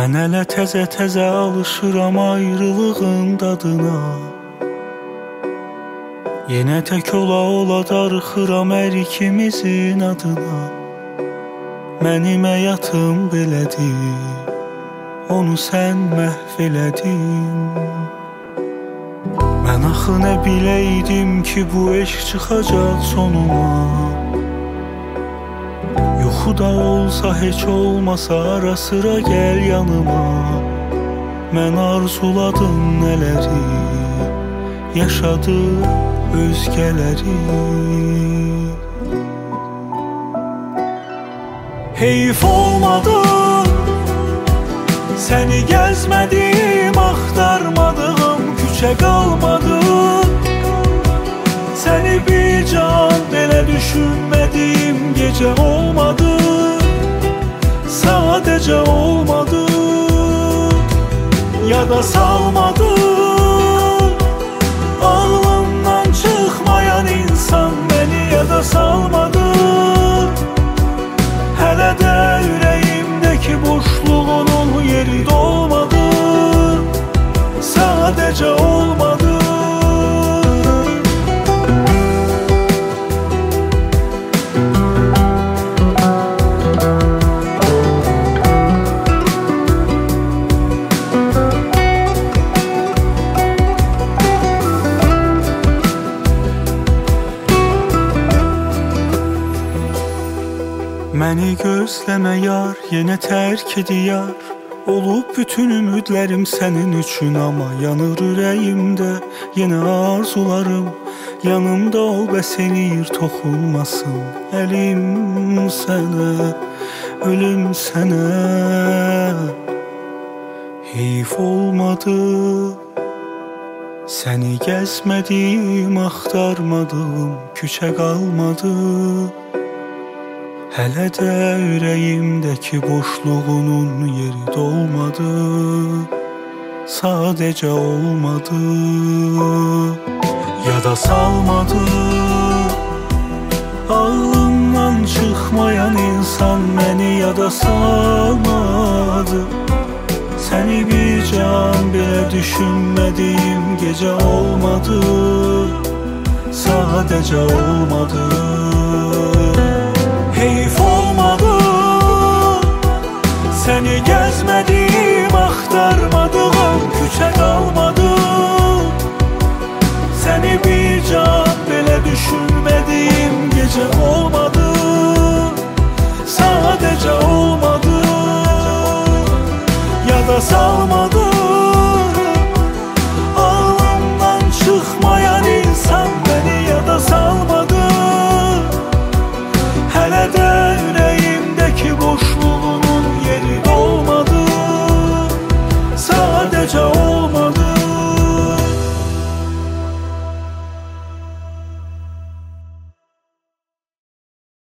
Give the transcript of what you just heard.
Mən hələ təzə alışıram ayrılığın dadına. Yenə tək ola darıxıram hər ikimizin adına. Mənim həyatım belədir, onu sən məhv elədin. Mən axı nə biləydim ki bu eşq çıxacaq sonuna. Yuxu da olsa heç olmasa ara sıra gəl yanıma. Mən arzuladım nələri, yaşadı özgələri. Heyf olmadı, səni gəzmədim, axtarmadığım küçə qalmadı. Səni bir can belə düşünmədiyim gecə olmadı, sadəcə olmadı. Yada salmadı, ağlımdan çıxmayan insan məni yada salmadı. Hələ də ürəyimdəki boşluğunun yeri dolmadı, sadəcə olmadı. Məni gözləmə yar, yenə tərk ediyar. Olub bütün ümidlərim sənin üçün, amma yanır ürəyimdə yenə arzularım. Yanımda ol, bəs eləyir toxunmasın əlim sənə, ölüm sənə. Heyf olmadı, səni gəzmədim, axtarmadım, küçə qalmadı. Hələ də ürəyimdəki boşluğunun yeri dolmadı, sadəcə olmadı. Yada salmadı, ağlımdan çıxmayan insan məni yada salmadı. Səni bir can belə düşünmədiyim gecə olmadı, sadəcə olmadı. Heyf olmadı, səni gəzmədim,